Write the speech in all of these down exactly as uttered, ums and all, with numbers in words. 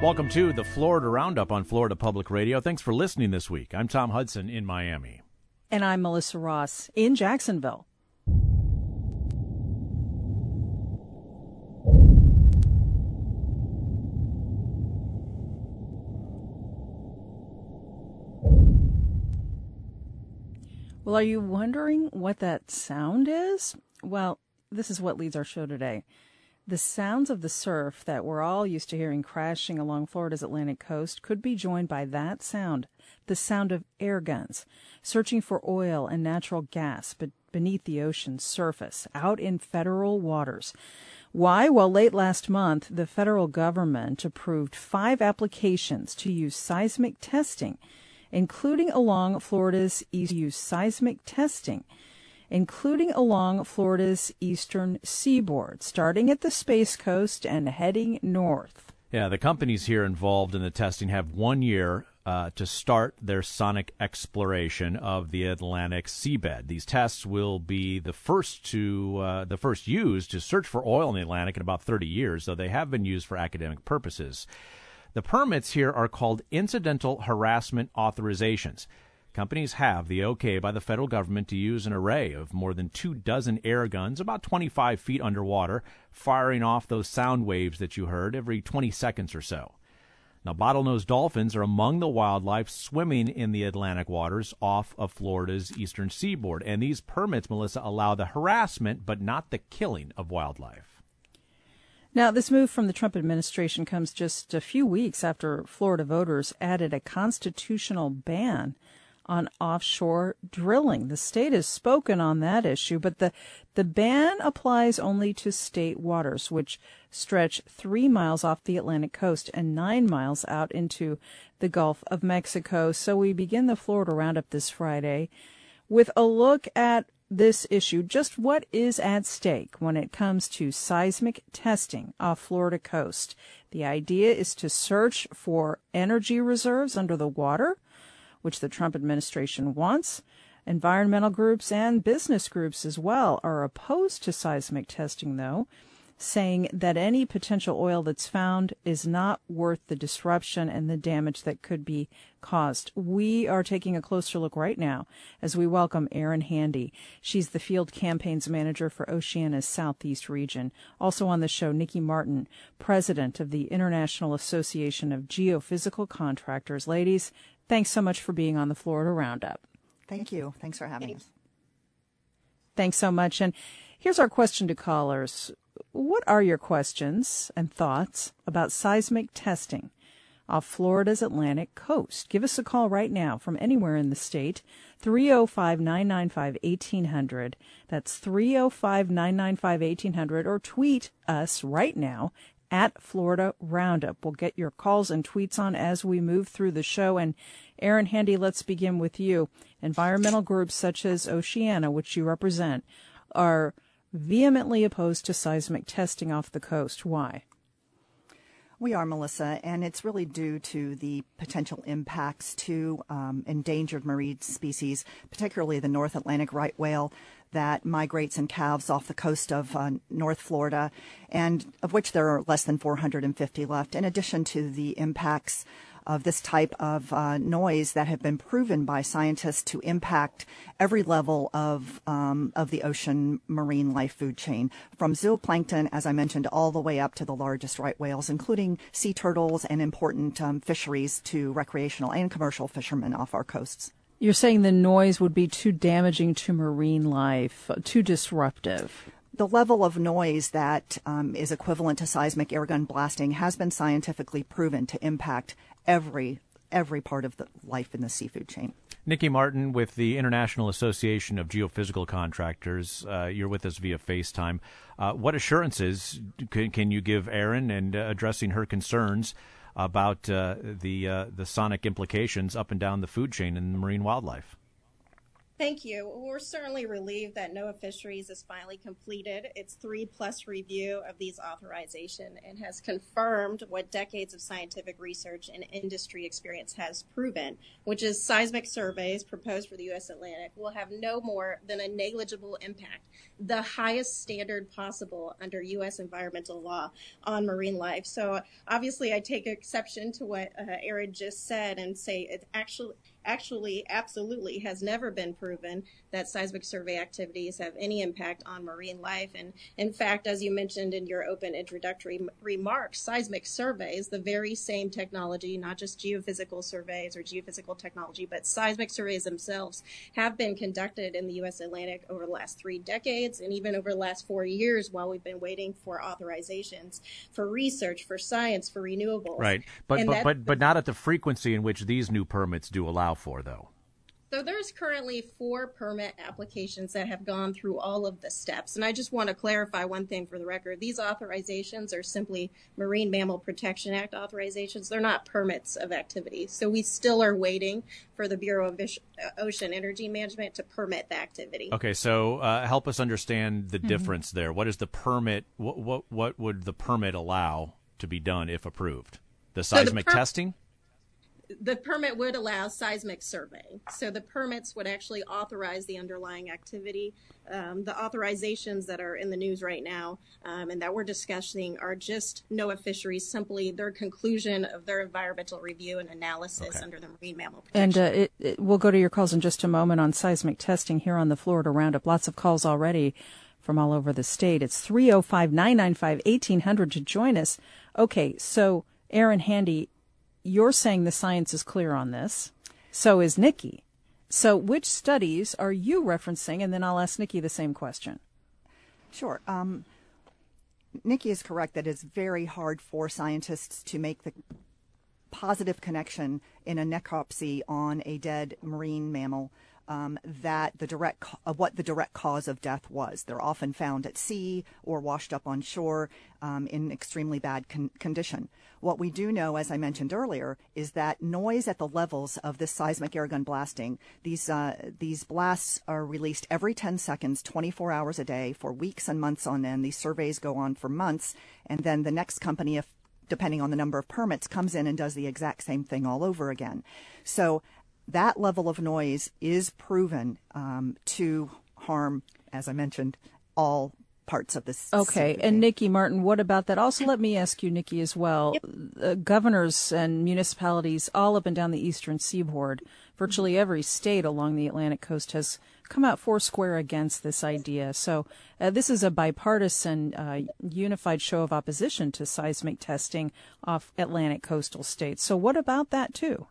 Welcome to the Florida Roundup on Florida Public Radio. Thanks for listening this week. I'm Tom Hudson in Miami. And I'm Melissa Ross in Jacksonville. Well, are you wondering what that sound is? Well, this is what leads our show today. The sounds of the surf that we're all used to hearing crashing along Florida's Atlantic coast could be joined by that sound, the sound of air guns, searching for oil and natural gas be- beneath the ocean's surface, out in federal waters. Why? Well, late last month, the federal government approved five applications to use seismic testing, including along Florida's east use seismic testing. including along Florida's eastern seaboard, starting at the Space Coast and heading north. Yeah, the companies here involved in the testing have one year uh, to start their sonic exploration of the Atlantic seabed. These tests will be the first to uh, the first used to search for oil in the Atlantic in about thirty years, though they have been used for academic purposes. The permits here are called incidental harassment authorizations. Companies have the okay by the federal government to use an array of more than two dozen air guns, about twenty-five feet underwater, firing off those sound waves that you heard every twenty seconds or so. Now, bottlenose dolphins are among the wildlife swimming in the Atlantic waters off of Florida's eastern seaboard, and these permits, Melissa, allow the harassment but not the killing of wildlife. Now, this move from the Trump administration comes just a few weeks after Florida voters added a constitutional ban on offshore drilling. The state has spoken on that issue, but the, the ban applies only to state waters, which stretch three miles off the Atlantic coast and nine miles out into the Gulf of Mexico. So we begin the Florida Roundup this Friday with a look at this issue, just what is at stake when it comes to seismic testing off Florida coast. The idea is to search for energy reserves under the water, which the Trump administration wants. Environmental groups and business groups as well are opposed to seismic testing, though, saying that any potential oil that's found is not worth the disruption and the damage that could be caused. We are taking a closer look right now as we welcome Erin Handy. She's the field campaigns manager for Oceania's Southeast region. Also on the show, Nikki Martin, president of the International Association of Geophysical Contractors. Ladies, thanks so much for being on the Florida Roundup. Thank you. Thanks for having us. Thanks so much. And here's our question to callers. What are your questions and thoughts about seismic testing off Florida's Atlantic coast? Give us a call right now from anywhere in the state, three oh five, nine nine five, eighteen hundred. That's three oh five, nine nine five, eighteen hundred, or tweet us right now at Florida Roundup. We'll get your calls and tweets on as we move through the show. And Erin Handy, let's begin with you. Environmental groups such as Oceania, which you represent, are vehemently opposed to seismic testing off the coast. Why? We are, Melissa, and it's really due to the potential impacts to um, endangered marine species, particularly the North Atlantic right whale that migrates and calves off the coast of uh, North Florida, and of which there are less than four hundred fifty left, in addition to the impacts of this type of uh, noise that have been proven by scientists to impact every level of um, of the ocean marine life food chain, from zooplankton, as I mentioned, all the way up to the largest right whales, including sea turtles and important um, fisheries to recreational and commercial fishermen off our coasts. You're saying the noise would be too damaging to marine life, too disruptive. The level of noise that um, is equivalent to seismic airgun blasting has been scientifically proven to impact every every part of the life in the seafood chain. Nikki Martin with the International Association of Geophysical Contractors. Uh, you're with us via FaceTime. Uh, what assurances can, can you give Erin in uh, addressing her concerns about uh, the uh, the sonic implications up and down the food chain and marine wildlife? Thank you. We're certainly relieved that NOAA Fisheries has finally completed its three-plus review of these authorizations and has confirmed what decades of scientific research and industry experience has proven, which is seismic surveys proposed for the U S Atlantic will have no more than a negligible impact, the highest standard possible under U S environmental law on marine life. So obviously I take exception to what uh, Aaron just said and say it actually actually absolutely has never been proven that seismic survey activities have any impact on marine life. And in fact, as you mentioned in your open introductory m- remarks, seismic surveys, the very same technology, not just geophysical surveys or geophysical technology, but seismic surveys themselves have been conducted in the U S Atlantic over the last three decades and even over the last four years while we've been waiting for authorizations for research, for science, for renewables. Right. But And but, that- but but not at the frequency in which these new permits do allow for, though. So there's currently four permit applications that have gone through all of the steps. And I just want to clarify one thing for the record. These authorizations are simply Marine Mammal Protection Act authorizations. They're not permits of activity. So we still are waiting for the Bureau of Ocean Energy Management to permit the activity. Okay, so uh, help us understand the Mm-hmm. difference there. What is the permit? What, what what would the permit allow to be done if approved? The So the seismic per- testing? The permit would allow seismic survey. So the permits would actually authorize the underlying activity. Um, the authorizations that are in the news right now um, and that we're discussing are just NOAA Fisheries, simply their conclusion of their environmental review and analysis Okay. under the Marine Mammal Protection. And uh, it, it, we'll go to your calls in just a moment on seismic testing here on the Florida Roundup. Lots of calls already from all over the state. It's three oh five, nine nine five, eighteen hundred to join us. Okay, so Aaron Handy, you're saying the science is clear on this. So is Nikki. So which studies are you referencing? And then I'll ask Nikki the same question. Sure. Um, Nikki is correct that it's very hard for scientists to make the positive connection in a necropsy on a dead marine mammal um, that the direct co- of what the direct cause of death was. They're often found at sea or washed up on shore um, in extremely bad con- condition. What we do know, as I mentioned earlier, is that noise at the levels of this seismic airgun blasting, these uh, these blasts are released every ten seconds, twenty-four hours a day for weeks and months on end. These surveys go on for months, and then the next company, if depending on the number of permits, comes in and does the exact same thing all over again. So that level of noise is proven um, to harm, as I mentioned, all parts of this. Okay. And Nikki Martin, what about that? Also, let me ask you, Nikki, as well. Yep. Uh, governors and municipalities all up and down the eastern seaboard, virtually every state along the Atlantic coast has come out foursquare against this idea. So uh, this is a bipartisan, uh, unified show of opposition to seismic testing off Atlantic coastal states. So what about that, too?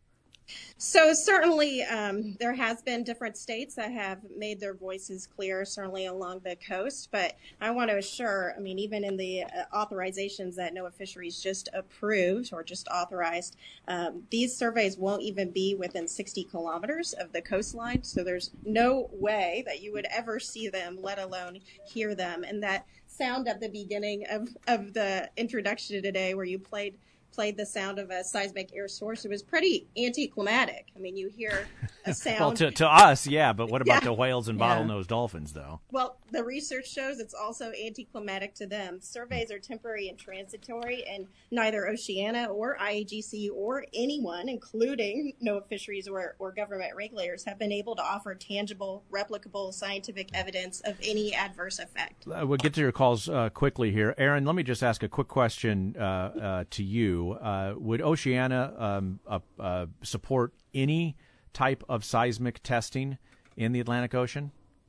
So certainly um, there has been different states that have made their voices clear, certainly along the coast. But I want to assure, I mean, even in the uh, authorizations that NOAA Fisheries just approved or just authorized, um, these surveys won't even be within sixty kilometers of the coastline. So there's no way that you would ever see them, let alone hear them. And that sound at the beginning of, of the introduction today where you played played the sound of a seismic air source, it was pretty anticlimactic. I mean, you hear a sound. Well, to, to us, yeah, but what about Yeah. the whales and Yeah. bottlenose dolphins, though? Well, the research shows it's also anticlimactic to them. Surveys are temporary and transitory, and neither Oceana or I A G C or anyone, including NOAA Fisheries or, or government regulators, have been able to offer tangible, replicable scientific evidence of any adverse effect. Uh, we'll get to your calls uh, quickly here. Aaron, let me just ask a quick question uh, uh, to you. Uh, would Oceana um, uh, uh, support any type of seismic testing in the Atlantic Ocean?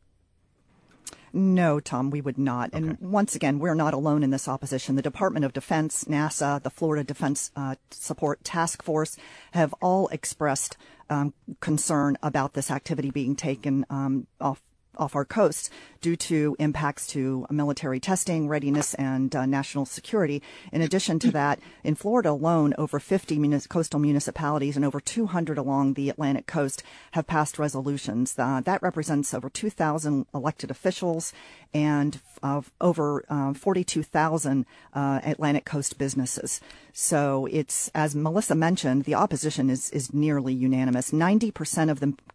No, Tom, we would not. Okay. And once again, we're not alone in this opposition. The Department of Defense, NASA, the Florida Defense uh, Support Task Force have all expressed um, concern about this activity being taken um, off off our coast due to impacts to military testing, readiness, and uh, national security. In addition to that, in Florida alone, over fifty munis- coastal municipalities and over two hundred along the Atlantic coast have passed resolutions. Uh, that represents over two thousand elected officials and uh, over uh, forty-two thousand uh, Atlantic coast businesses. So it's, as Melissa mentioned, the opposition is, is nearly unanimous. ninety percent of the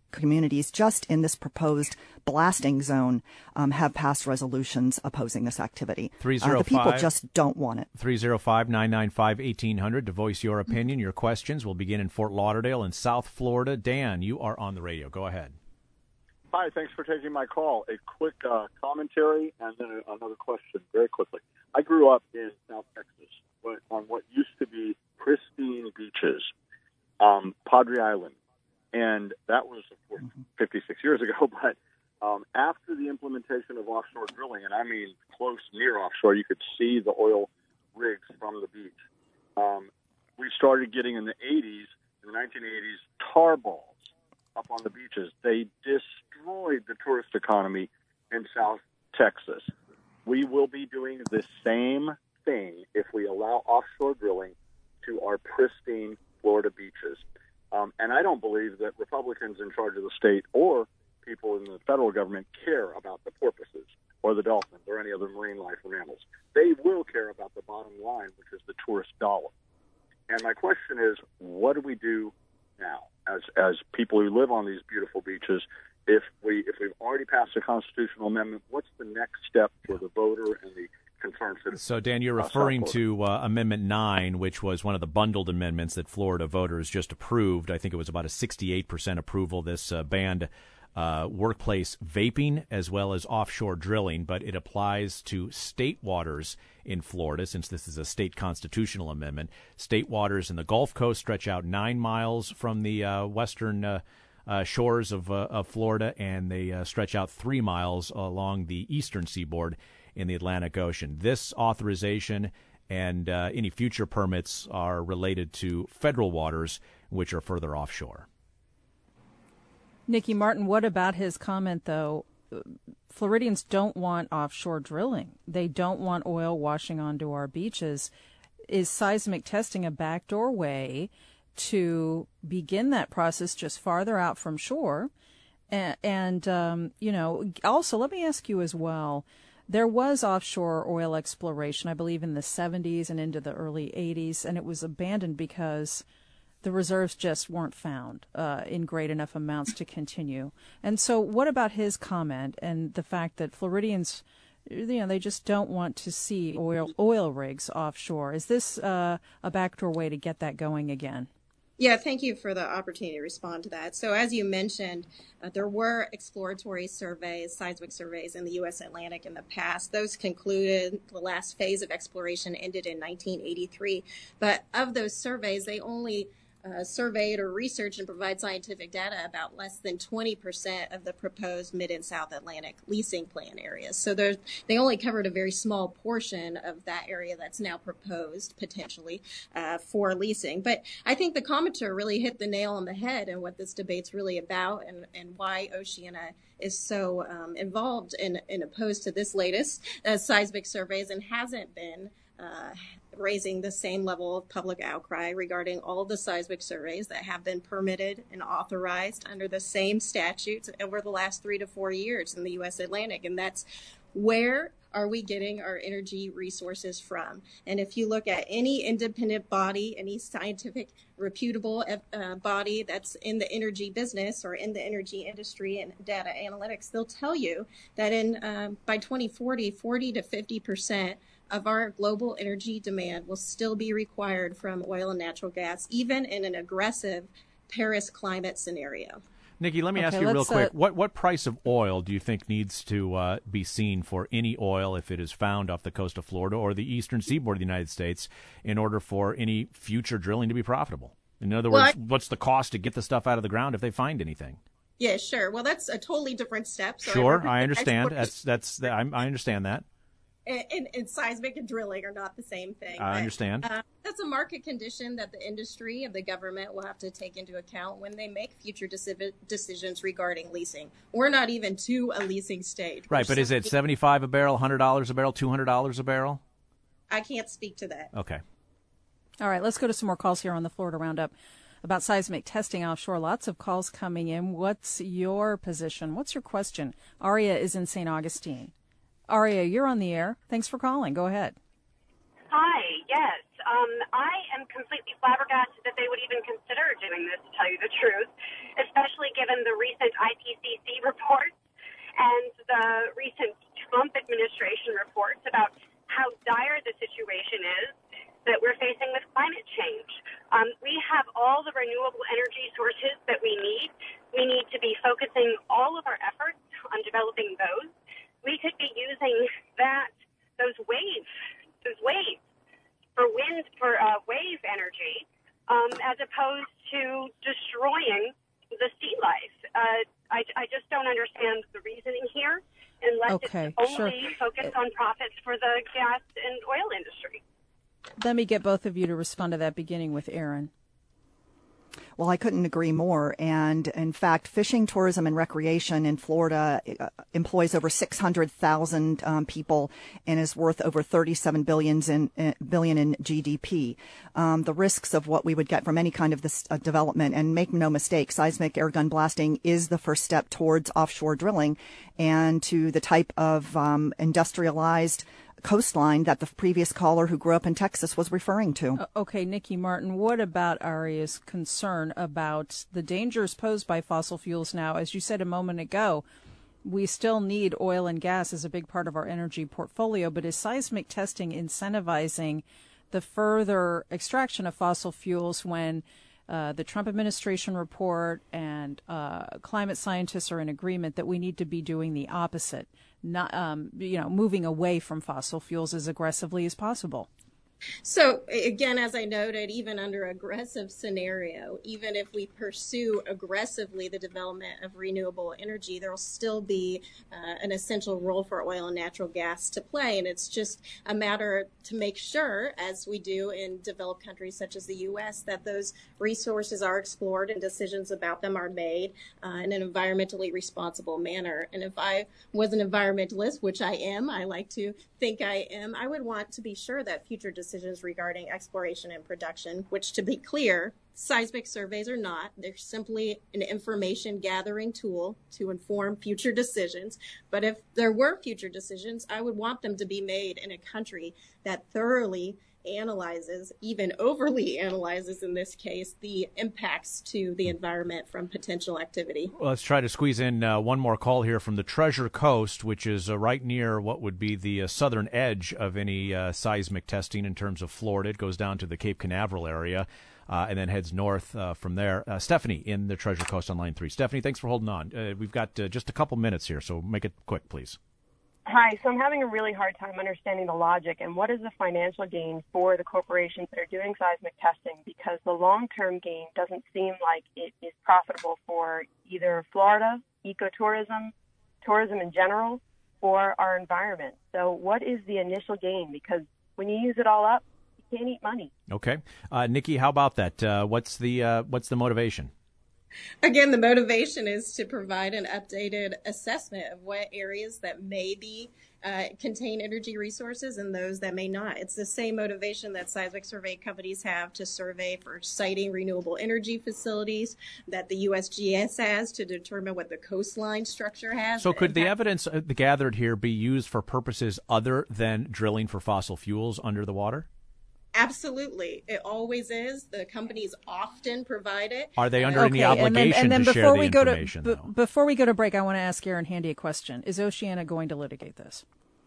communities just in this proposed blasting zone um, have passed resolutions opposing this activity. Uh, the people just don't want it. three oh five, nine nine five, eighteen hundred to voice your opinion, your questions. We'll begin in Fort Lauderdale in South Florida. Dan, you are on the radio. Go ahead. Hi, thanks for taking my call. A quick uh, commentary and then another question very quickly. I grew up in South Texas on what used to be pristine beaches, um, Padre Island. And that was, of course, fifty-six years ago. But um, after the implementation of offshore drilling, and I mean close near offshore, you could see the oil rigs from the beach. Um, we started getting in the eighties, in the nineteen eighties, tar balls up on the beaches. They destroyed the tourist economy in South Texas. We will be doing the same thing if we allow offshore drilling to our pristine Florida beaches. Um, and I don't believe that Republicans in charge of the state or people in the federal government care about the porpoises or the dolphins or any other marine life or mammals. They will care about the bottom line, which is the tourist dollar. And my question is, what do we do now as as people who live on these beautiful beaches? If we if we've already passed a constitutional amendment, what's the next step for the voter and the concerned citizens? So, Dan, you're referring to uh, Amendment nine, which was one of the bundled amendments that Florida voters just approved. I think it was about a sixty-eight percent approval. This uh, banned uh, workplace vaping as well as offshore drilling, but it applies to state waters in Florida, since this is a state constitutional amendment. State waters in the Gulf Coast stretch out nine miles from the uh, western uh, uh, shores of, uh, of Florida, and they uh, stretch out three miles along the eastern seaboard in the Atlantic Ocean. This authorization and uh, any future permits are related to federal waters, which are further offshore. Nikki Martin, what about his comment, though? Floridians don't want offshore drilling. They don't want oil washing onto our beaches. Is seismic testing a backdoor way to begin that process just farther out from shore? And, and um, you know, also, let me ask you as well, there was offshore oil exploration, I believe, in the seventies and into the early eighties, and it was abandoned because the reserves just weren't found uh, in great enough amounts to continue. And so what about his comment and the fact that Floridians, you know, they just don't want to see oil oil rigs offshore? Is this uh, a backdoor way to get that going again? Yeah, thank you for the opportunity to respond to that. So as you mentioned, uh, there were exploratory surveys, seismic surveys in the U S Atlantic in the past. Those concluded, the last phase of exploration ended in nineteen eighty-three. But of those surveys, they only Uh, surveyed or researched and provide scientific data about less than twenty percent of the proposed mid and South Atlantic leasing plan areas. So they only covered a very small portion of that area that's now proposed potentially uh, for leasing. But I think the commenter really hit the nail on the head and what this debate's really about, and, and why Oceana is so um, involved and, and opposed to this latest uh, seismic surveys and hasn't been Uh, raising the same level of public outcry regarding all of the seismic surveys that have been permitted and authorized under the same statutes over the last three to four years in the U S Atlantic. And that's where are we getting our energy resources from? And if you look at any independent body, any scientific reputable uh, body that's in the energy business or in the energy industry and data analytics, they'll tell you that in um, by twenty forty, forty to fifty percent of our global energy demand will still be required from oil and natural gas, even in an aggressive Paris climate scenario. Nikki, let me okay, ask you real quick. Uh, what what price of oil do you think needs to uh, be seen for any oil, if it is found off the coast of Florida or the eastern seaboard of the United States, in order for any future drilling to be profitable? In other well, words, I- what's the cost to get the stuff out of the ground if they find anything? Yeah, sure. Well, that's a totally different step. So sure, I, I understand. That's that's the, I, I understand that. And, and, and seismic and drilling are not the same thing. I but, understand. Uh, that's a market condition that the industry and the government will have to take into account when they make future deci- decisions regarding leasing. We're not even to a leasing stage. Right, but is it seventy-five a barrel, one hundred dollars a barrel, two hundred dollars a barrel? I can't speak to that. Okay. All right, let's go to some more calls here on the Florida Roundup about seismic testing offshore. Lots of calls coming in. What's your position? What's your question? Aria is in Saint Augustine. Aria, you're on the air. Thanks for calling. Go ahead. Hi, yes. Um, I am completely flabbergasted that they would even consider doing this, to tell you the truth, especially given the recent I P C C reports and the recent Trump administration reports about how dire the situation is that we're facing with climate change. Um, we have all the renewable energy sources that we need. We need to be focusing all of our efforts on developing those. We could be using that, those waves, those waves for wind, for uh, wave energy, um, as opposed to destroying the sea life. Uh, I, I just don't understand the reasoning here unless okay, it's only sure. focused on profits for the gas and oil industry. Let me get both of you to respond to that, beginning with Aaron. Well, I couldn't agree more. And in fact, fishing, tourism, and recreation in Florida uh, employs over six hundred thousand um, people and is worth over thirty-seven billion in, uh, billion in G D P. Um, the risks of what we would get from any kind of this uh, development, and make no mistake, seismic airgun blasting is the first step towards offshore drilling and to the type of um, industrialized coastline that the previous caller who grew up in Texas was referring to. Uh, okay, Nikki Martin, what about Aria's concern about the dangers posed by fossil fuels now? As you said a moment ago, we still need oil and gas as a big part of our energy portfolio, but is seismic testing incentivizing the further extraction of fossil fuels when uh, the Trump administration report and uh, climate scientists are in agreement that we need to be doing the opposite? Not, um, you know, moving away from fossil fuels as aggressively as possible. So again, as I noted, even under aggressive scenario, even if we pursue aggressively the development of renewable energy, there will still be uh, an essential role for oil and natural gas to play. And it's just a matter to make sure, as we do in developed countries such as the U S, that those resources are explored and decisions about them are made uh, in an environmentally responsible manner. And if I was an environmentalist, which I am, I like to think I am, I would want to be sure that future decisions decisions regarding exploration and production, which, to be clear, seismic surveys are not. They're simply an information gathering tool to inform future decisions. But if there were future decisions, I would want them to be made in a country that thoroughly analyzes, even overly analyzes in this case, the impacts to the environment from potential activity. Well, let's try to squeeze in uh, one more call here from the Treasure Coast, which is uh, right near what would be the uh, southern edge of any uh, seismic testing in terms of Florida. It goes down to the Cape Canaveral area uh, and then heads north uh, from there. Uh, Stephanie in the Treasure Coast on line three. Stephanie, thanks for holding on. Uh, we've got uh, just a couple minutes here, so make it quick, please. Hi, so I'm having a really hard time understanding the logic and what is the financial gain for the corporations that are doing seismic testing, because the long-term gain doesn't seem like it is profitable for either Florida, ecotourism, tourism in general, or our environment. So what is the initial gain? Because when you use it all up, you can't eat money. Okay. Uh, Nikki, how about that? Uh, what's the uh, what's the motivation? Again, the motivation is to provide an updated assessment of what areas that may be uh, contain energy resources and those that may not. It's the same motivation that seismic survey companies have to survey for siting renewable energy facilities, that the U S G S has to determine what the coastline structure has. So could the evidence gathered here be used for purposes other than drilling for fossil fuels under the water? Absolutely. It always is. The companies often provide it. Are they under okay, any obligation and then, and then to before share the we go information, to, b- Before we go to break, I want to ask Aaron Handy a question. Is Oceana going to litigate this?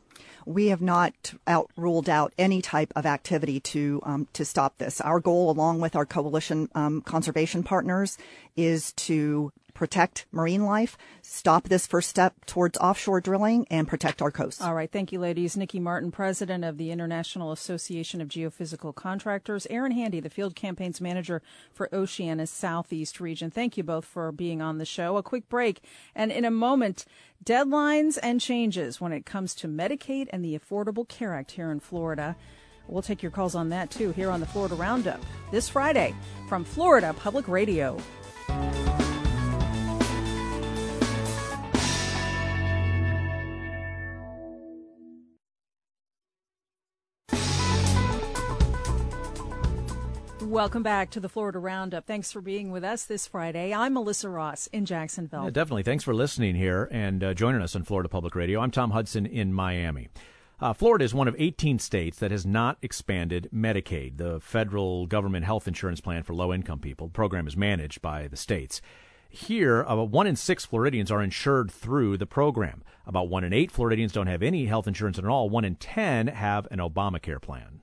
We have not out ruled out any type of activity to um, to stop this. Our goal, along with our coalition um, conservation partners, is to protect marine life, stop this first step towards offshore drilling, and protect our coasts. All right. Thank you, ladies. Nikki Martin, president of the International Association of Geophysical Contractors. Aaron Handy, the field campaigns manager for Oceana's Southeast region. Thank you both for being on the show. A quick break. And in a moment, deadlines and changes when it comes to Medicaid and the Affordable Care Act here in Florida. We'll take your calls on that, too, here on the Florida Roundup this Friday from Florida Public Radio. Welcome back to the Florida Roundup. Thanks for being with us this Friday. I'm Melissa Ross in Jacksonville. Yeah, definitely. Thanks for listening here and uh, joining us on Florida Public Radio. I'm Tom Hudson in Miami. Uh, Florida is one of eighteen states that has not expanded Medicaid, the federal government health insurance plan for low-income people. The program is managed by the states. Here, uh, one in six Floridians are insured through the program. About one in eight Floridians don't have any health insurance at all. One in ten have an Obamacare plan.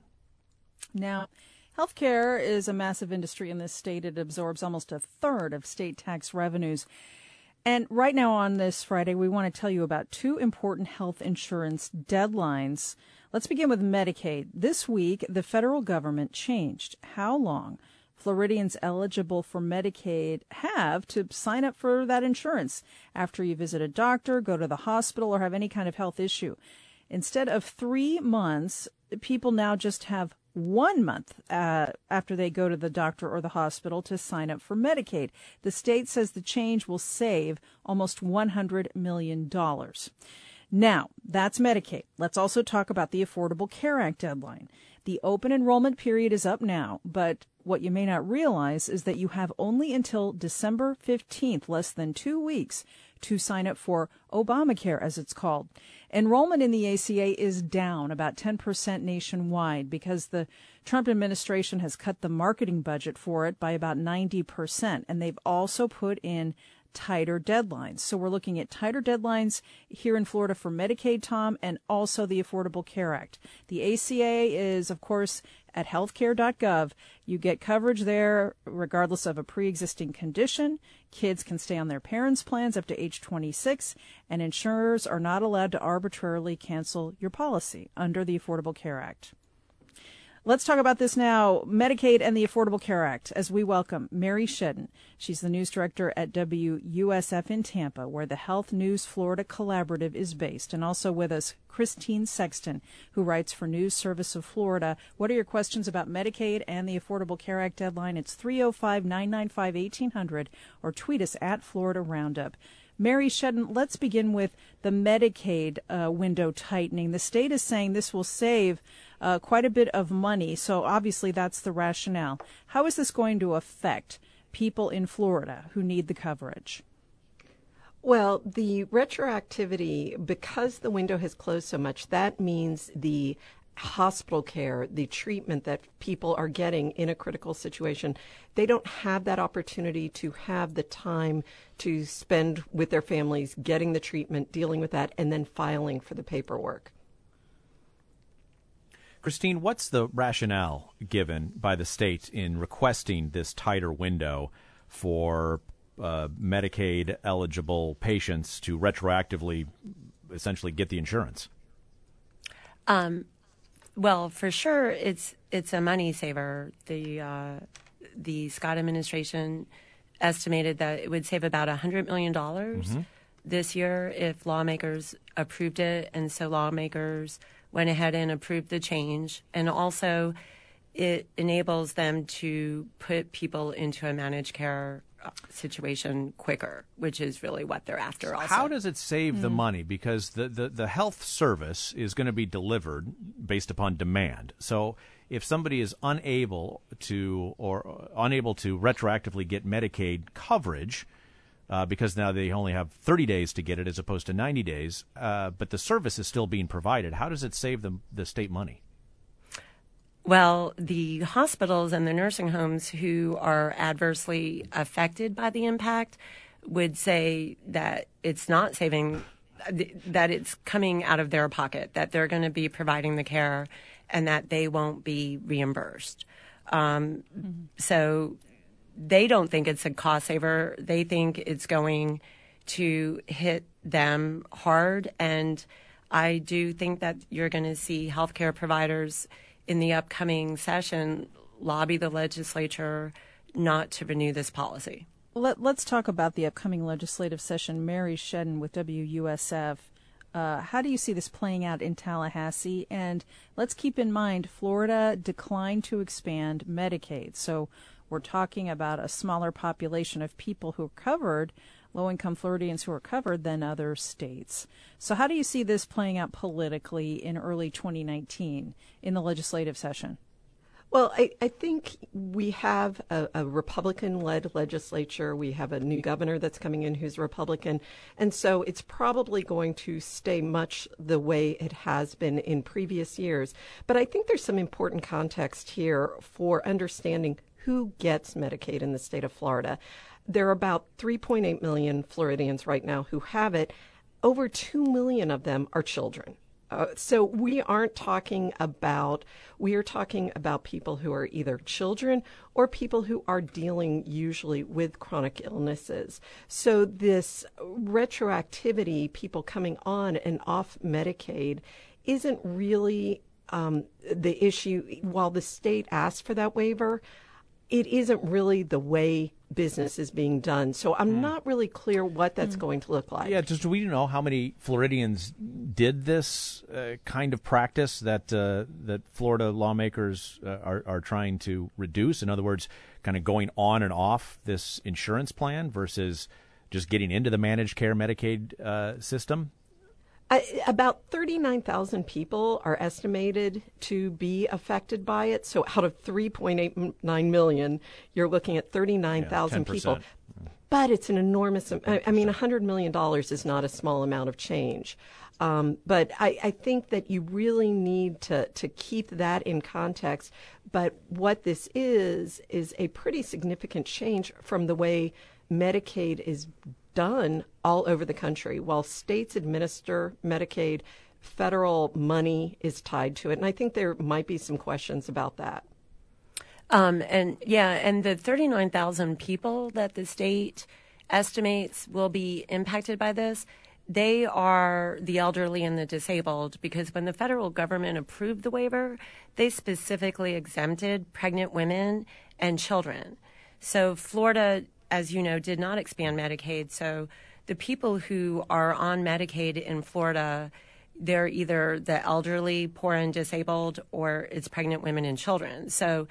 Now, healthcare is a massive industry in this state. It absorbs almost a third of state tax revenues. And right now on this Friday, we want to tell you about two important health insurance deadlines. Let's begin with Medicaid. This week, the federal government changed how long Floridians eligible for Medicaid have to sign up for that insurance after you visit a doctor, go to the hospital, or have any kind of health issue. Instead of three months, people now just have one month uh, after they go to the doctor or the hospital to sign up for Medicaid. The state says the change will save almost one hundred million dollars. Now, that's Medicaid. Let's also talk about the Affordable Care Act deadline. The open enrollment period is up now, but what you may not realize is that you have only until December fifteenth, less than two weeks, to sign up for Obamacare, as it's called. Enrollment in the A C A is down about ten percent nationwide because the Trump administration has cut the marketing budget for it by about ninety percent, and they've also put in tighter deadlines. So we're looking at tighter deadlines here in Florida for Medicaid, Tom, and also the Affordable Care Act. The A C A is, of course, at healthcare dot gov. You get coverage there regardless of a pre-existing condition. Kids can stay on their parents' plans up to age twenty-six, and insurers are not allowed to arbitrarily cancel your policy under the Affordable Care Act. Let's talk about this now, Medicaid and the Affordable Care Act, as we welcome Mary Shedden. She's the news director at W U S F in Tampa, where the Health News Florida Collaborative is based. And also with us, Christine Sexton, who writes for News Service of Florida. What are your questions about Medicaid and the Affordable Care Act deadline? It's three oh five, nine nine five, eighteen hundred or tweet us at Florida Roundup. Mary Shedden, let's begin with the Medicaid uh, window tightening. The state is saying this will save uh, quite a bit of money, so obviously that's the rationale. How is this going to affect people in Florida who need the coverage? Well, the retroactivity, because the window has closed so much, that means the hospital care, the treatment that people are getting in a critical situation, they don't have that opportunity to have the time to spend with their families getting the treatment, dealing with that, and then filing for the paperwork. Christine, what's the rationale given by the state in requesting this tighter window for uh, Medicaid-eligible patients to retroactively essentially get the insurance? Um. Well, for sure, it's it's a money saver. The uh, the Scott administration estimated that it would save about one hundred million dollars mm-hmm. this year if lawmakers approved it, and so lawmakers went ahead and approved the change. And also, it enables them to put people into a managed care situation quicker, which is really what they're after also. How does it save mm. the Mm-hmm. money? Because the, the, the health service is going to be delivered based upon demand. So if somebody is unable to or unable to retroactively get Medicaid coverage uh, because now they only have thirty days to get it as opposed to ninety days, uh, but the service is still being provided, how does it save the, the state money? Well, the hospitals and the nursing homes who are adversely affected by the impact would say that it's not saving, that it's coming out of their pocket, that they're going to be providing the care and that they won't be reimbursed. Um, mm-hmm. So they don't think it's a cost saver. They think it's going to hit them hard. And I do think that you're going to see healthcare providers in the upcoming session lobby the legislature not to renew this policy. Let, let's talk about the upcoming legislative session. Mary Shedden with W U S F. Uh, how do you see this playing out in Tallahassee? And let's keep in mind, Florida declined to expand Medicaid. So we're talking about a smaller population of people who are covered, low-income Floridians who are covered, than other states. So how do you see this playing out politically in early twenty nineteen in the legislative session? Well, I, I think we have a, a Republican-led legislature. We have a new governor that's coming in who's Republican. And so it's probably going to stay much the way it has been in previous years. But I think there's some important context here for understanding who gets Medicaid in the state of Florida. There are about three point eight million Floridians right now who have it. Over two million of them are children. Uh, so we aren't talking about, we are talking about people who are either children or people who are dealing usually with chronic illnesses. So this retroactivity, people coming on and off Medicaid, isn't really um, the issue. While the state asked for that waiver, it isn't really the way business is being done. So I'm mm. not really clear what that's mm. going to look like. Yeah, just do we know how many Floridians did this uh, kind of practice that uh, that Florida lawmakers uh, are, are trying to reduce? In other words, kind of going on and off this insurance plan versus just getting into the managed care Medicaid uh, system? Uh, about thirty-nine thousand people are estimated to be affected by it. So out of three point eight nine million, you're looking at thirty-nine thousand yeah, people. But it's an enormous, I, I mean, one hundred million dollars is not a small amount of change. Um, but I, I think that you really need to, to keep that in context. But what this is, is a pretty significant change from the way Medicaid is done all over the country. While states administer Medicaid, federal money is tied to it. And I think there might be some questions about that. Um, and yeah, and the thirty-nine thousand people that the state estimates will be impacted by this, they are the elderly and the disabled, because when the federal government approved the waiver, they specifically exempted pregnant women and children. So Florida, as you know, did not expand Medicaid. So the people who are on Medicaid in Florida, they're either the elderly, poor, and disabled, or it's pregnant women and children. So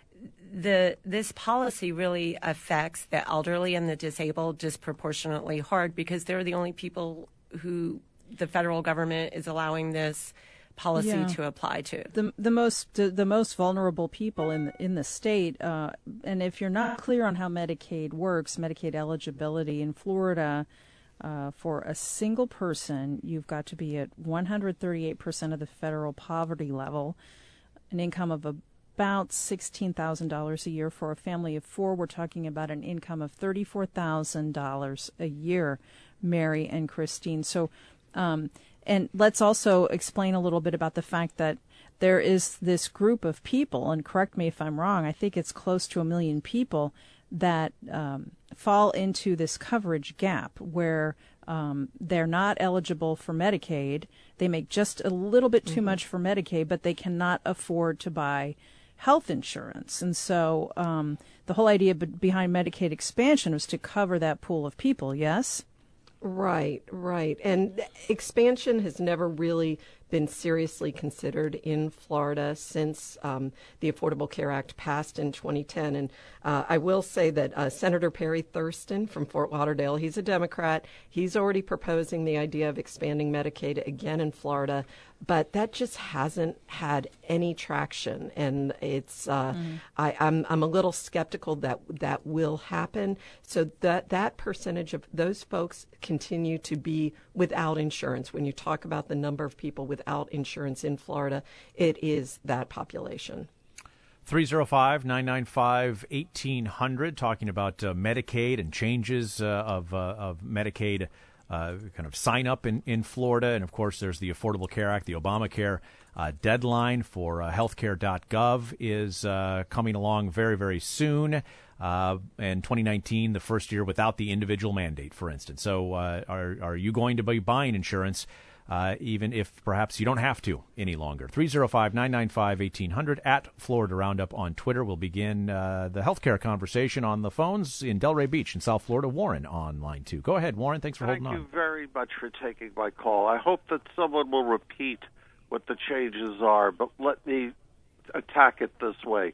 the this policy really affects the elderly and the disabled disproportionately hard, because they're the only people who the federal government is allowing this policy yeah. to apply to. The the most the, the most vulnerable people in the, in the state, uh, and if you're not clear on how Medicaid works, Medicaid eligibility in Florida, uh, for a single person, you've got to be at one hundred thirty-eight percent of the federal poverty level, an income of about sixteen thousand dollars a year. For a family of four, we're talking about an income of thirty-four thousand dollars a year, Mary and Christine. So, um, And let's also explain a little bit about the fact that there is this group of people, and correct me if I'm wrong, I think it's close to a million people that um, fall into this coverage gap where um, they're not eligible for Medicaid. They make just a little bit too mm-hmm. much for Medicaid, but they cannot afford to buy health insurance. And so um, the whole idea be- behind Medicaid expansion was to cover that pool of people, yes? Right, right. And expansion has never really been seriously considered in Florida since um, the Affordable Care Act passed in twenty ten. And uh, I will say that uh, Senator Perry Thurston from Fort Lauderdale, he's a Democrat. He's already proposing the idea of expanding Medicaid again in Florida, but that just hasn't had any traction. And it's uh, mm. I, I'm I'm a little skeptical that that will happen. So that that percentage of those folks continue to be without insurance. When you talk about the number of people without insurance in Florida, it is that population. three oh five, nine nine five, eighteen hundred, talking about uh, Medicaid and changes uh, of uh, of Medicaid uh, kind of sign up in, in Florida. And, of course, there's the Affordable Care Act, the Obamacare uh, deadline for uh, healthcare dot gov is uh, coming along very, very soon. Uh, and twenty nineteen, the first year without the individual mandate, for instance. So uh, are are you going to be buying insurance uh, even if perhaps you don't have to any longer? three oh five, nine nine five, eighteen hundred at Florida Roundup on Twitter. We'll begin uh, the healthcare conversation on the phones in Delray Beach in South Florida. Warren on line two. Go ahead, Warren. Thanks for Thank holding on. Thank you very much for taking my call. I hope that someone will repeat what the changes are, but let me attack it this way.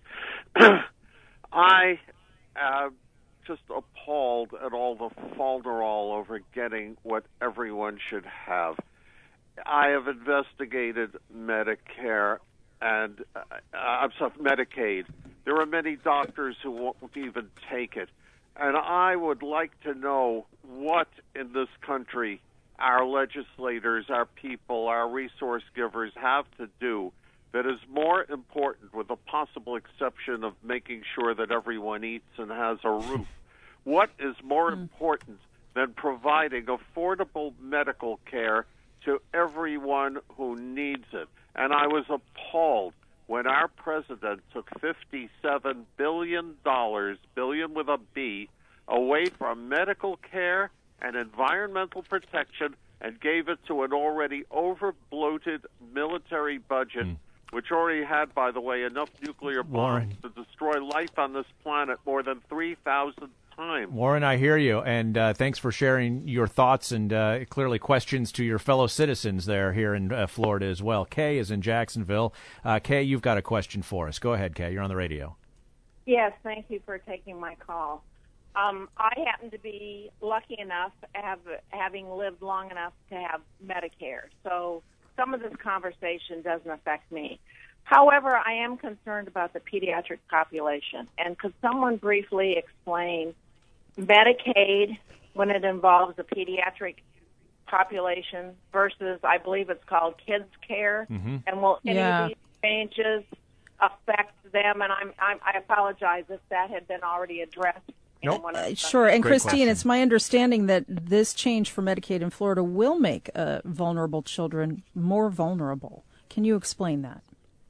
I am just appalled at all the falderall over getting what everyone should have. I have investigated Medicare, and uh, I'm of Medicaid. There are many doctors who won't even take it. And I would like to know what in this country our legislators, our people, our resource givers have to do that is more important, with the possible exception of making sure that everyone eats and has a roof. What is more mm. important than providing affordable medical care to everyone who needs it? And I was appalled when our president took fifty-seven billion dollars, billion with a B, away from medical care and environmental protection and gave it to an already over-bloated military budget, mm. which already had, by the way, enough nuclear bombs Warren. to destroy life on this planet more than three thousand times. Warren, I hear you, and uh, thanks for sharing your thoughts and uh, clearly questions to your fellow citizens there here in uh, Florida as well. Kay is in Jacksonville. Uh, Kay, you've got a question for us. Go ahead, Kay. You're on the radio. Yes, thank you for taking my call. Um, I happen to be lucky enough, have, having lived long enough to have Medicare, so some of this conversation doesn't affect me. However, I am concerned about the pediatric population, and could someone briefly explain Medicaid when it involves a pediatric population versus, I believe it's called kids care, mm-hmm. and will any yeah. of these changes affect them? And I'm, I'm, I apologize if that had been already addressed. Nope. Uh, sure. And Great Christine, question. It's my understanding that this change for Medicaid in Florida will make uh, vulnerable children more vulnerable. Can you explain that?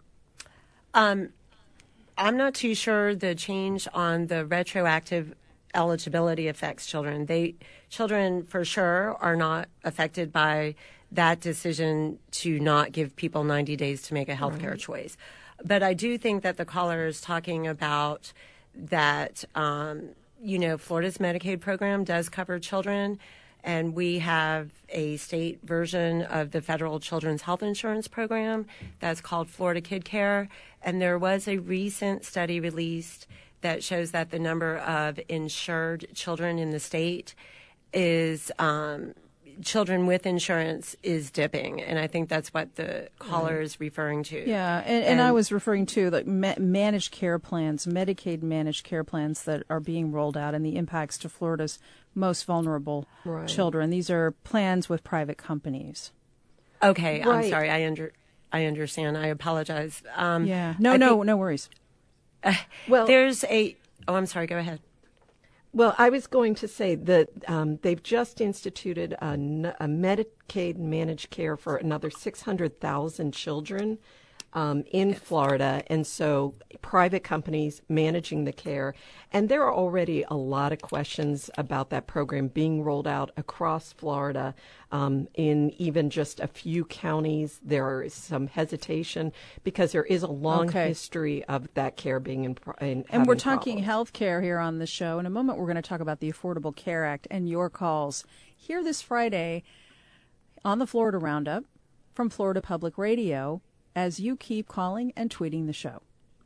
Um, I'm not too sure the change on the retroactive eligibility affects children. They children for sure are not affected by that decision to not give people ninety days to make a healthcare right. choice. But I do think that the caller is talking about that, um, you know, Florida's Medicaid program does cover children, and we have a state version of the federal children's health insurance program that's called Florida Kid Care. And there was a recent study released that shows that the number of insured children in the state is um, children with insurance is dipping, and I think that's what the caller is referring to. Yeah, and, and, and I was referring to like ma- managed care plans, Medicaid managed care plans that are being rolled out, and the impacts to Florida's most vulnerable right. children. These are plans with private companies. Okay, right. I'm sorry. I under I understand. I apologize. Um, yeah, no, I no, think, no worries. Uh, well, there's a. Oh, I'm sorry. Go ahead. Well, I was going to say that um, they've just instituted a, a Medicaid managed care for another six hundred thousand children um, in Florida, and so private companies managing the care. And there are already a lot of questions about that program being rolled out across Florida. Um, in even just a few counties, there is some hesitation because there is a long okay. history of that care being in. in and we're talking problems. health care here on the show. In a moment, we're going to talk about the Affordable Care Act and your calls here this Friday on the Florida Roundup from Florida Public Radio as you keep calling and tweeting the show.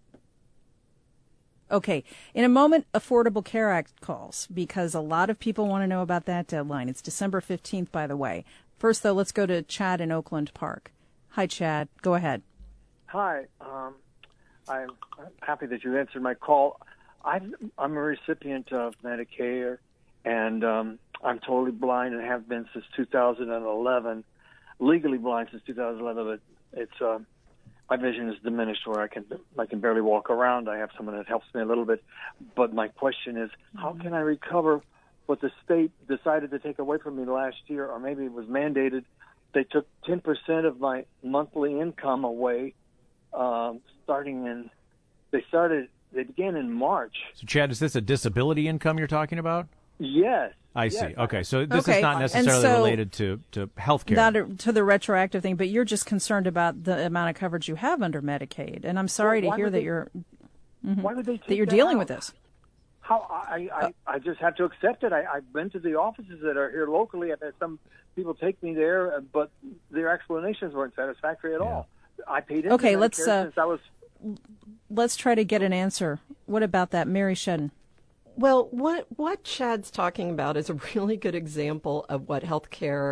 Okay, in a moment, Affordable Care Act calls, because a lot of people want to know about that deadline. It's December fifteenth, by the way. First, though, let's go to Chad in Oakland Park. Hi, Chad. Go ahead. Hi. Um, I'm happy that you answered my call. I'm, I'm a recipient of Medicare, and um, I'm totally blind and have been since two thousand eleven, legally blind since two thousand eleven, but it's... Um, my vision is diminished where I can I can barely walk around. I have someone that helps me a little bit. But my question is, how can I recover what the state decided to take away from me last year, or maybe it was mandated? They took ten percent of my monthly income away um, starting in, they started, they began in March. So, Chad, is this a disability income you're talking about? Yes. I yes. see. Okay, so this okay. is not necessarily so, related to, to health care. Not to the retroactive thing, but you're just concerned about the amount of coverage you have under Medicaid. And I'm sorry well, to hear that they, you're mm-hmm, why would they take that you're that dealing out? with this. How I, I, I just have to accept it. I, I've been to the offices that are here locally. I've had some people take me there, but their explanations weren't satisfactory at yeah. all. I paid into okay, Medicare let's, uh, since I was... let's try to get an answer. What about that, Mary Shedden? Well, what what Chad's talking about is a really good example of what healthcare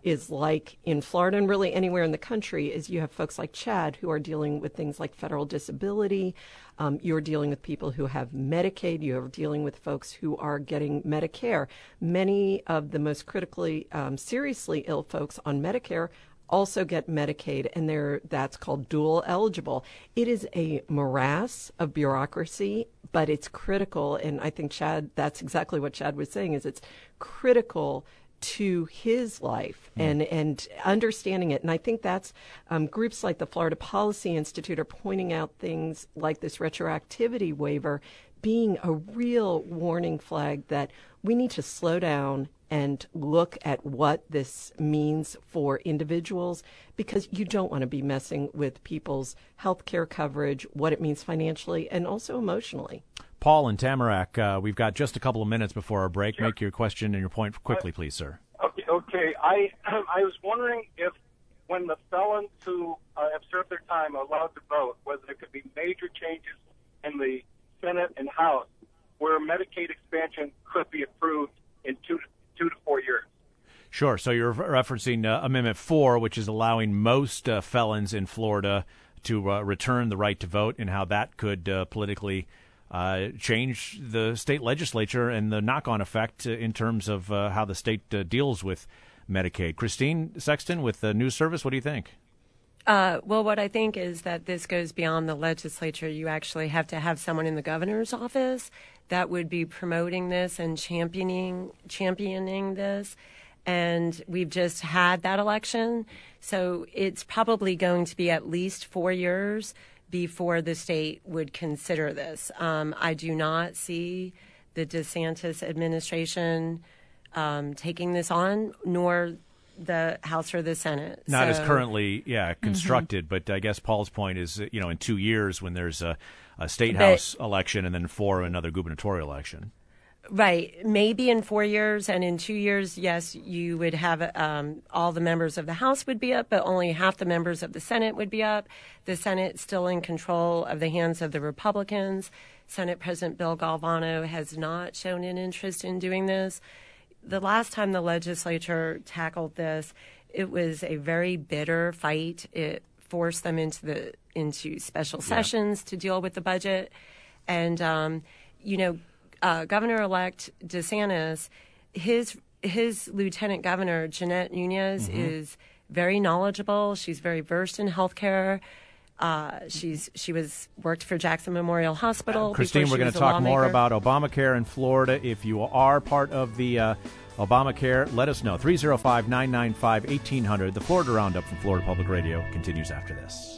is like in Florida and really anywhere in the country is you have folks like Chad who are dealing with things like federal disability. Um, you're dealing with people who have Medicaid. You're dealing with folks who are getting Medicare. Many of the most critically, um, seriously ill folks on Medicare also get Medicaid, and they're, that's called dual eligible. It is a morass of bureaucracy, but it's critical, and I think Chad, that's exactly what Chad was saying, is it's critical to his life mm. and, and understanding it. And I think that's um, groups like the Florida Policy Institute are pointing out things like this retroactivity waiver being a real warning flag that we need to slow down and look at what this means for individuals, because you don't want to be messing with people's health care coverage, what it means financially, and also emotionally. Paul and Tamarack, uh, we've got just a couple of minutes before our break. Sure. Make your question and your point quickly, please, sir. Okay, okay. I I was wondering if when the felons who uh, have served their time are allowed to vote, whether there could be major changes in the Senate and House where Medicaid expansion could be approved in two to, two to four years. Sure. So you're referencing uh, Amendment four, which is allowing most uh, felons in Florida to uh, return the right to vote, and how that could uh, politically uh, change the state legislature and the knock-on effect uh, in terms of uh, how the state uh, deals with Medicaid. Christine Sexton with the News Service, what do you think? Uh, well, what I think is that this goes beyond the legislature. You actually have to have someone in the governor's office that would be promoting this and championing championing this. And we've just had that election. So it's probably going to be at least four years before the state would consider this. Um, I do not see the DeSantis administration um, taking this on, nor the House or the Senate. Not so, as currently, yeah, constructed. Mm-hmm. But I guess Paul's point is, you know, in two years when there's a, a state but, house election and then four another gubernatorial election. Right. Maybe in four years and in two years, yes, you would have um, all the members of the House would be up, but only half the members of the Senate would be up. The Senate still in control of the hands of the Republicans. Senate President Bill Galvano has not shown an interest in doing this. The last time the legislature tackled this, it was a very bitter fight. It forced them into the into special yeah. sessions to deal with the budget. And, um, you know, uh, Governor-elect DeSantis, his his lieutenant governor, Jeanette Nunez, mm-hmm. is very knowledgeable. She's very versed in healthcare. Uh, she's she was worked for Jackson Memorial Hospital. Uh, Christine, we're going to talk more about Obamacare in Florida. If you are part of the uh, Obamacare, let us know. three oh five, nine nine five, eighteen hundred. The Florida Roundup from Florida Public Radio continues after this.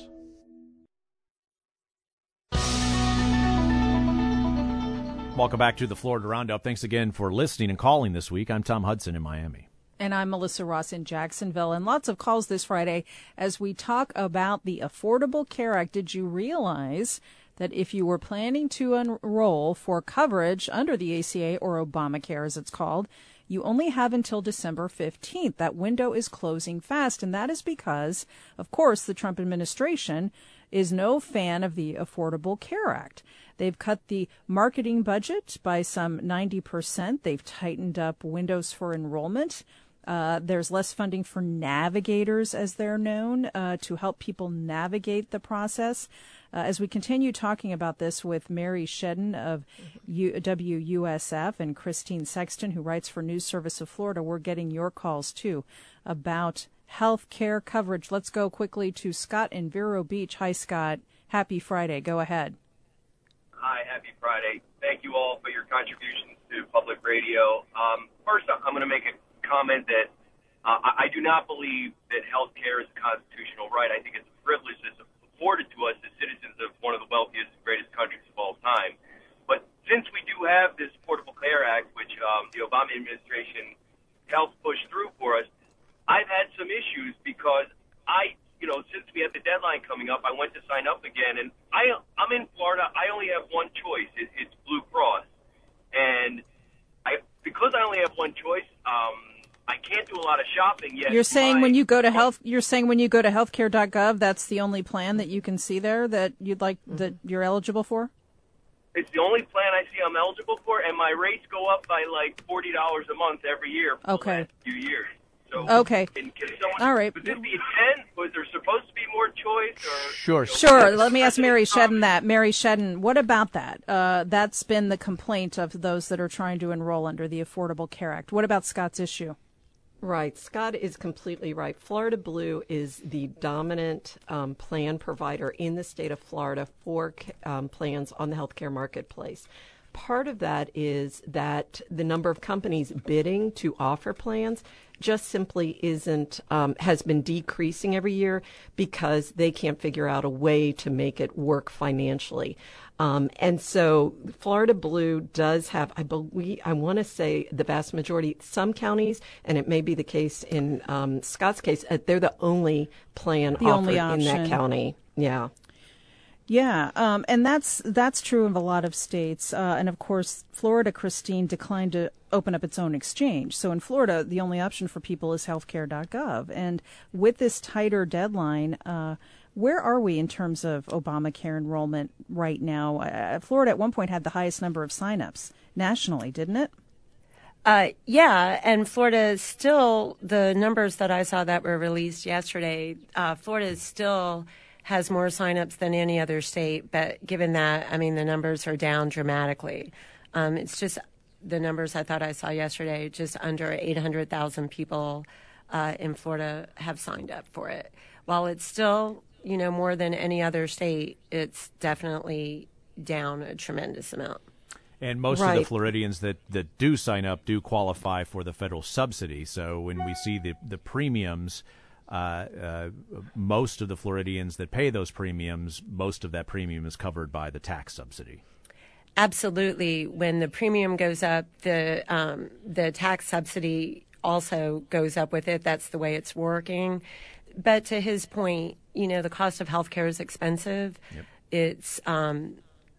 Welcome back to the Florida Roundup. Thanks again for listening and calling this week. I'm Tom Hudson in Miami. And I'm Melissa Ross in Jacksonville. And lots of calls this Friday as we talk about the Affordable Care Act. Did you realize that if you were planning to enroll for coverage under the A C A, or Obamacare as it's called, you only have until December fifteenth. That window is closing fast, and that is because, of course, the Trump administration is no fan of the Affordable Care Act. They've cut the marketing budget by some ninety percent. They've tightened up windows for enrollment. Uh, there's less funding for navigators, as they're known, uh, to help people navigate the process. Uh, as we continue talking about this with Mary Shedden of U- W U S F and Christine Sexton, who writes for News Service of Florida, we're getting your calls, too, about health care coverage. Let's go quickly to Scott in Vero Beach. Hi, Scott. Happy Friday. Go ahead. Hi, happy Friday. Thank you all for your contributions to public radio. Um, first, I'm going to make a comment that uh, I do not believe that health care is a constitutional right. I think it's a privilege that's afforded to us as citizens of one of the wealthiest and greatest countries of all time. But since we do have this Affordable Care Act, which um, the Obama administration helped push through for us, I've had some issues because I, you know, since we had the deadline coming up, I went to sign up again, and I, I'm in Florida. I only have one choice. It, it's Blue Cross, and I because I only have one choice. Um, I can't do a lot of shopping yet. You're saying when you go to health, you're saying when you go to healthcare dot gov, that's the only plan that you can see there that you'd like mm-hmm. that you're eligible for? It's the only plan I see I'm eligible for, and my rates go up by like forty dollars a month every year for okay. the last few years. So So okay. Can, can someone, All right. Would this be intent? Was there supposed to be more choice? Or, Sure. Sure. Let me ask Mary Shedden that. Mary Shedden, what about that? Uh, that's been the complaint of those that are trying to enroll under the Affordable Care Act. What about Scott's issue? Right. Scott is completely right. Florida Blue is the dominant um, plan provider in the state of Florida for um, plans on the healthcare marketplace. Part of that is that the number of companies bidding to offer plans just simply isn't, um, has been decreasing every year because they can't figure out a way to make it work financially. Um, and so Florida Blue does have, I believe, I want to say the vast majority, some counties, and it may be the case in um, Scott's case, uh, they're the only plan the offered only in that county. Yeah. Yeah, um, and that's that's true of a lot of states. Uh, and, of course, Florida, Christine, declined to open up its own exchange. So in Florida, the only option for people is healthcare dot gov. And with this tighter deadline, uh, where are we in terms of Obamacare enrollment right now? Uh, Florida at one point had the highest number of signups nationally, didn't it? Uh, yeah, and Florida is still, the numbers that I saw that were released yesterday, uh, Florida is still has more signups than any other state, but given that, I mean, the numbers are down dramatically. Um, it's just the numbers I thought I saw yesterday, just under eight hundred thousand people uh, in Florida have signed up for it. While it's still, you know, more than any other state, it's definitely down a tremendous amount. And most right. of the Floridians that, that do sign up do qualify for the federal subsidy. So when we see the, the premiums, uh, uh, most of the Floridians that pay those premiums, most of that premium is covered by the tax subsidy. Absolutely. When the premium goes up, the um, the tax subsidy also goes up with it. That's the way it's working. But to his point, you know, the cost of health care is expensive. Yep. It's, um,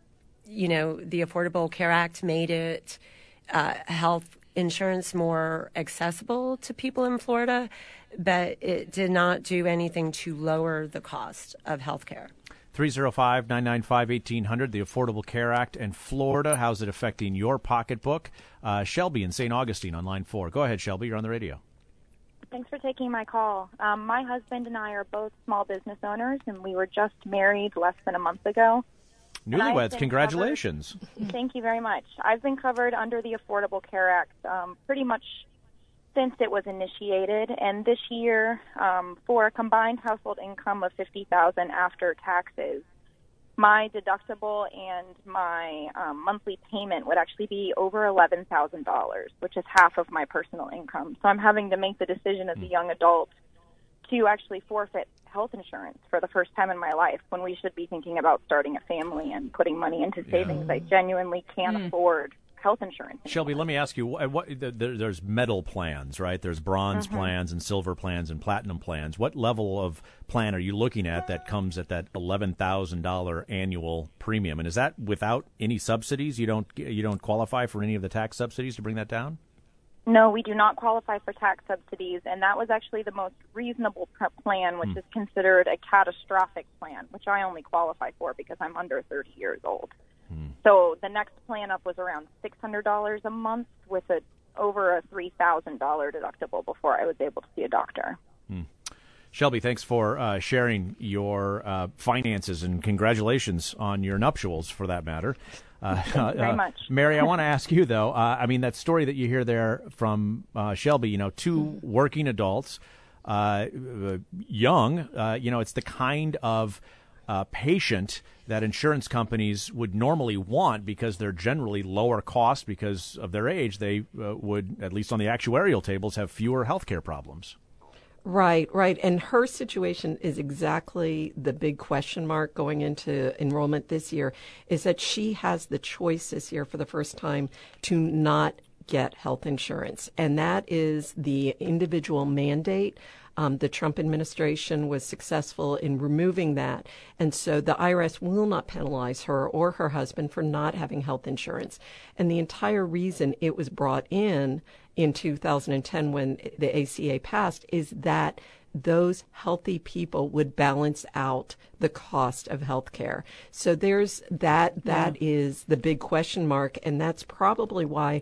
you know, the Affordable Care Act made it uh, health insurance more accessible to people in Florida, but it did not do anything to lower the cost of health care. three oh five, nine nine five, eighteen hundred, the Affordable Care Act and Florida. How's it affecting your pocketbook? Uh, Shelby in Saint Augustine on line four. Go ahead, Shelby. You're on the radio. Thanks for taking my call. Um, my husband and I are both small business owners, and we were just married less than a month ago. Newlyweds, congratulations. Covered, thank you very much. I've been covered under the Affordable Care Act um, pretty much since it was initiated, and this year, um, for a combined household income of fifty thousand dollars after taxes, my deductible and my um, monthly payment would actually be over eleven thousand dollars, which is half of my personal income. So I'm having to make the decision as a young adult to actually forfeit health insurance for the first time in my life when we should be thinking about starting a family and putting money into savings. Yeah. I genuinely can't mm. afford health insurance. Shelby, let me ask you, what, what there's metal plans, right? There's bronze mm-hmm. plans and silver plans and platinum plans. What level of plan are you looking at that comes at that eleven thousand dollars annual premium? And is that without any subsidies? You don't you don't qualify for any of the tax subsidies to bring that down? No, we do not qualify for tax subsidies, and that was actually the most reasonable plan, which mm. is considered a catastrophic plan, which I only qualify for because I'm under thirty years old. Mm. So the next plan up was around six hundred dollars a month with a over a three thousand dollars deductible before I was able to see a doctor. Mm. Shelby, thanks for uh, sharing your uh, finances, and congratulations on your nuptials, for that matter. Uh, Thank you very uh, much. Mary, I want to ask you, though, uh, I mean, that story that you hear there from uh, Shelby, you know, two working adults, uh, young, uh, you know, it's the kind of uh, patient that insurance companies would normally want because they're generally lower cost because of their age. They uh, would, at least on the actuarial tables, have fewer health care problems. Right, right. And her situation is exactly the big question mark going into enrollment this year, is that she has the choice this year for the first time to not get health insurance. And that is the individual mandate. Um, the Trump administration was successful in removing that. And so the I R S will not penalize her or her husband for not having health insurance. And the entire reason it was brought in in two thousand ten when the A C A passed is that those healthy people would balance out the cost of health care. So there's that, that yeah. is the big question mark. And that's probably why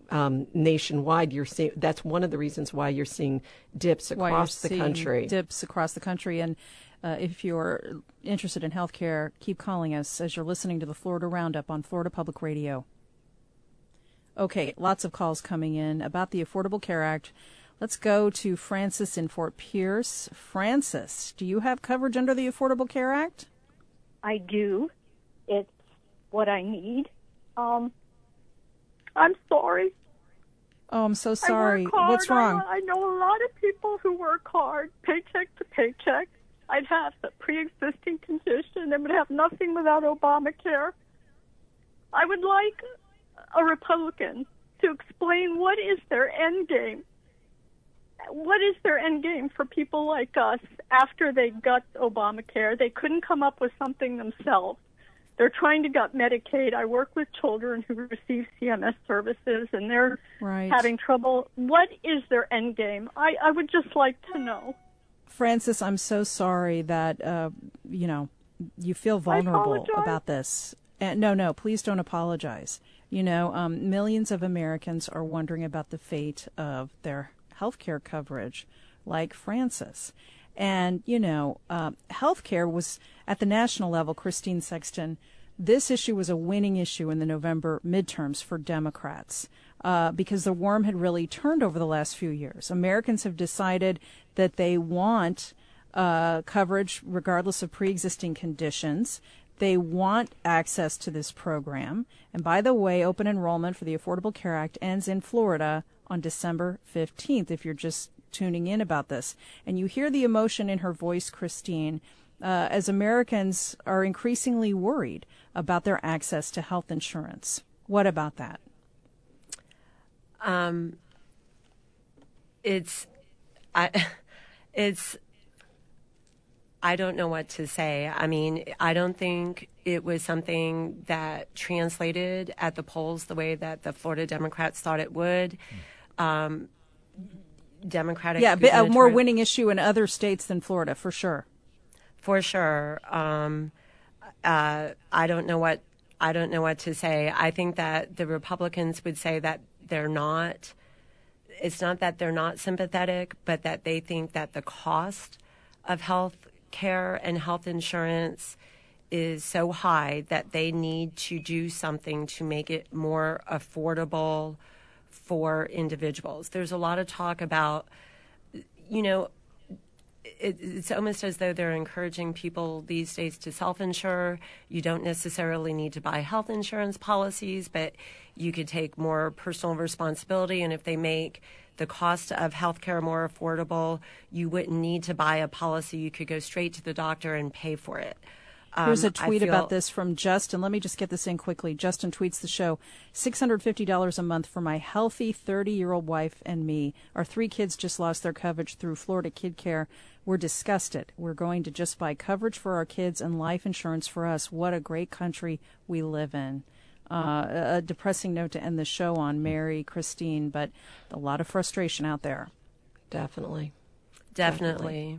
um, nationwide, you're seeing that's one of the reasons why you're seeing dips across the country. Dips across the country. And uh, if you're interested in health care, keep calling us as you're listening to the Florida Roundup on Florida Public Radio. Okay, lots of calls coming in about the Affordable Care Act. Let's go to Francis in Fort Pierce. Francis, do you have coverage under the Affordable Care Act? I do. It's what I need. Um, I'm sorry. Oh, I'm so sorry. I work hard. What's wrong? I, I know a lot of people who work hard, paycheck to paycheck. I'd have a pre-existing condition and would have nothing without Obamacare. I would like a Republican to explain what is their end game. What is their end game for people like us after they got Obamacare? They couldn't come up with something themselves. They're trying to gut Medicaid. I work with children who receive C M S services, and they're right. having trouble. What is their end game? I, I would just like to know. Francis, I'm so sorry that, uh, you know, you feel vulnerable about this. And no, no, please don't apologize. You know, um, millions of Americans are wondering about the fate of their health care coverage, like Francis. And, you know, uh, health care was, at the national level, Christine Sexton, this issue was a winning issue in the November midterms for Democrats uh, because the worm had really turned over the last few years. Americans have decided that they want uh, coverage regardless of pre-existing conditions. They want access to this program. And by the way, open enrollment for the Affordable Care Act ends in Florida on December fifteenth, if you're just tuning in about this. And you hear the emotion in her voice, Christine, uh, as Americans are increasingly worried about their access to health insurance. What about that? Um, it's, I, it's, I don't know what to say. I mean, I don't think it was something that translated at the polls the way that the Florida Democrats thought it would. Um, Democratic, yeah, a more winning issue in other states than Florida, for sure. For sure. Um, uh, I don't know what I don't know what to say. I think that the Republicans would say that they're not. It's not that they're not sympathetic, but that they think that the cost of health care and health insurance is so high that they need to do something to make it more affordable for individuals. There's a lot of talk about, you know, it, it's almost as though they're encouraging people these days to self-insure. You don't necessarily need to buy health insurance policies, but you could take more personal responsibility. And if they make the cost of health care more affordable, you wouldn't need to buy a policy. You could go straight to the doctor and pay for it. Um, Here's a tweet feel, about this from Justin. Let me just get this in quickly. Justin tweets the show, six hundred fifty dollars a month for my healthy thirty-year-old wife and me. Our three kids just lost their coverage through Florida Kid Care. We're disgusted. We're going to just buy coverage for our kids and life insurance for us. What a great country we live in. Uh, a depressing note to end the show on, Mary, Christine, but a lot of frustration out there. Definitely. Definitely. Definitely.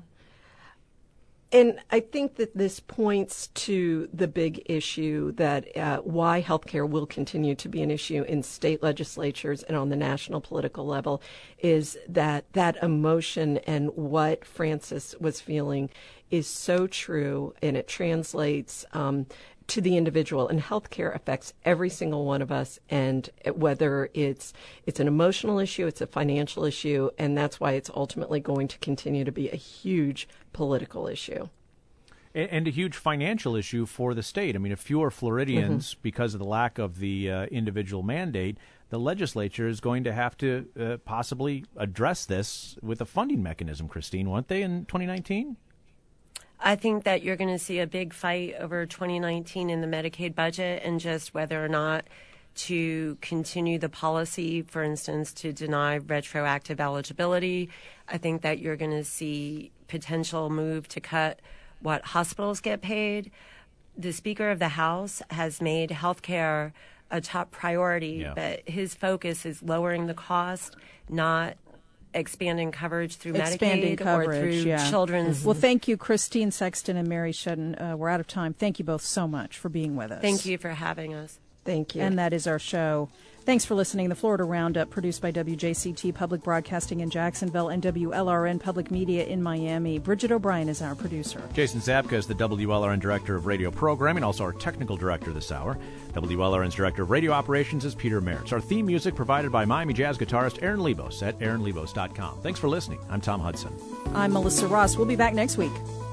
And I think that this points to the big issue that uh, why healthcare will continue to be an issue in state legislatures and on the national political level is that that emotion and what Francis was feeling is so true, and it translates um, to the individual. And healthcare affects every single one of us, and whether it's it's an emotional issue, it's a financial issue, and that's why it's ultimately going to continue to be a huge political issue. And a huge financial issue for the state. I mean, if fewer Floridians, mm-hmm. because of the lack of the uh, individual mandate, the legislature is going to have to uh, possibly address this with a funding mechanism, Christine, won't they, in twenty nineteen? I think that you're going to see a big fight over twenty nineteen in the Medicaid budget and just whether or not to continue the policy, for instance, to deny retroactive eligibility. I think that you're going to see potential move to cut what hospitals get paid. The Speaker of the House has made health care a top priority, yeah. but his focus is lowering the cost, not expanding coverage through expanding Medicaid coverage, or through yeah. children's. Mm-hmm. Well, thank you, Christine Sexton and Mary Shedden. Uh, we're out of time. Thank you both so much for being with us. Thank you for having us. Thank you. And that is our show. Thanks for listening. The Florida Roundup, produced by W J C T Public Broadcasting in Jacksonville and W L R N Public Media in Miami. Bridget O'Brien is our producer. Jason Zabka is the W L R N Director of Radio Programming, also our technical director this hour. W L R N's Director of Radio Operations is Peter Mertz. Our theme music provided by Miami Jazz guitarist Aaron Lebos at aaron lebos dot com. Thanks for listening. I'm Tom Hudson. I'm Melissa Ross. We'll be back next week.